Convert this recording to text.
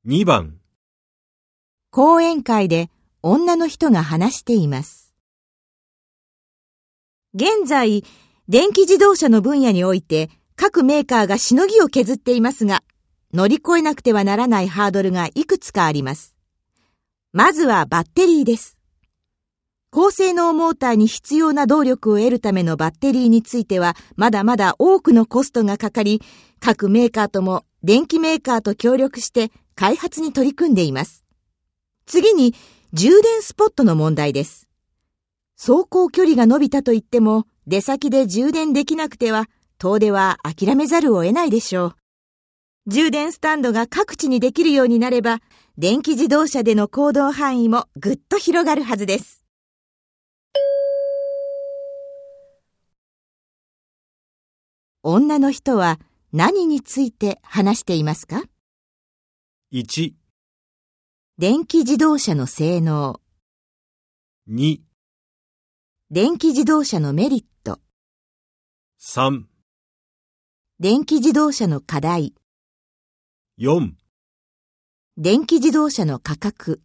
2番。 講演会で女の人が話しています。現在、電気自動車の分野において各メーカーがしのぎを削っていますが、乗り越えなくてはならないハードルがいくつかあります。まずはバッテリーです。高性能モーターに必要な動力を得るためのバッテリーについてはまだまだ多くのコストがかかり、各メーカーとも電機メーカーと協力して開発に取り組んでいます。次に充電スポットの問題です。走行距離が伸びたといっても出先で充電できなくては遠出は諦めざるを得ないでしょう。充電スタンドが各地にできるようになれば電気自動車での行動範囲もぐっと広がるはずです。女の人は何について話していますか？ 1、 電気自動車の性能、 2、 電気自動車のメリット、 3、 電気自動車の課題、 4 電気自動車の価格。